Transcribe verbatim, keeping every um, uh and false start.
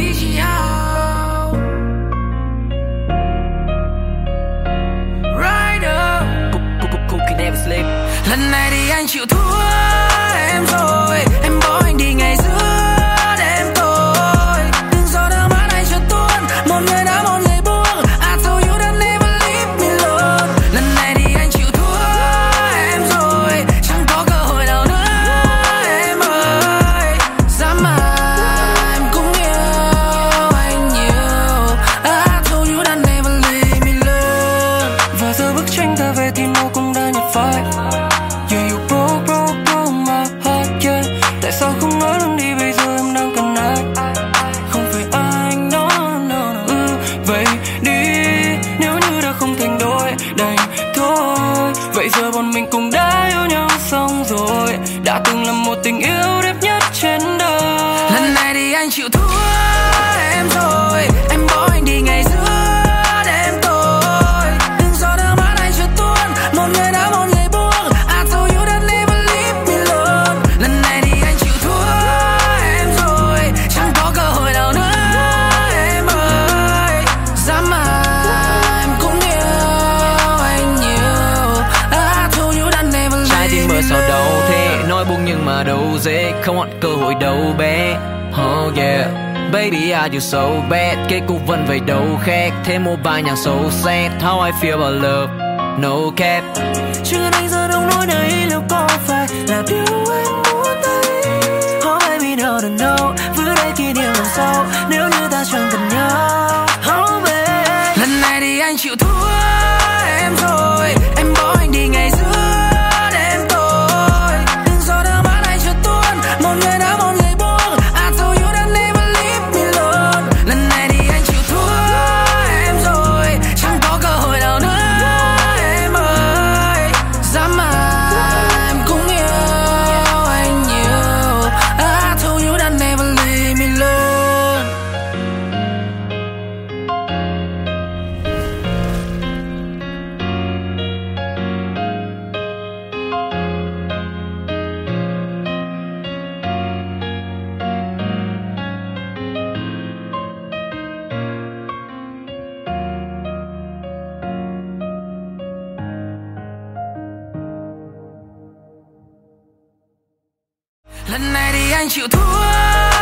đi chỉ hao. Rider, cookie never sleep. Lần này thì anh chịu thua em rồi. Em bỏ anh đi ngày giữa đêm tối. Từng giọt nước mắt anh cho tuôn. Một người đã một người buông. I told you that never leave me alone. Lần này thì anh chịu thua em rồi. Chẳng có cơ hội nào nữa em ơi. Dám mà em cũng yêu anh nhiều. I told you that never leave me alone. Và giờ bức tranh ta về thì nó cũng đã nhạt phai. Yeah, you broke, broke, broke my heart, yeah. Tại sao không nói luôn đi, bây giờ em đang cần ai. Không phải anh, no, no, no. Ừ, vậy đi, nếu như đã không thành đôi, đành thôi. Vậy giờ bọn mình cũng đã yêu nhau xong rồi. Đã từng là một tình yêu đẹp nhất trên đời. Lần này thì anh chịu thua em rồi. Em bỏ anh đi ngày giữa đêm tối. Từng giọt nước mắt anh cho tuôn. Một người đã một người buông. I told you that never leave me alone. Lần này thì anh chịu thua em rồi. Chẳng có cơ hội nào nữa em ơi. Dám mà em cũng yêu anh nhiều. I told you that never Trái tim leave mơ me sao đâu alone. thế, nói buông nhưng mà đâu dễ, không còn cơ hội đâu bé. Oh yeah, baby are you so bad. Kết cục vẫn vậy đâu khác, thêm một bài nhạc so sad. How I feel about love, no cap. Chưa anh giờ đâu nói đây liệu có phải là điều anh muốn thấy. Oh baby no no no, vừa đây kỷ niệm lần sau. Nếu như ta chẳng cần nhau. Oh baby, lần này thì anh chịu thua em rồi. Em bỏ anh đi ngày giữa đêm tối. Từng giọt nước mắt anh cho tuôn. Một người đã một người buông. I told you that never leave me alone. Lần này thì anh chịu thua em rồi. Chẳng có cơ hội nào nữa em ơi. Dám mà em cũng yêu anh nhiều. I told you that never leave me alone. Lần này thì anh chịu thua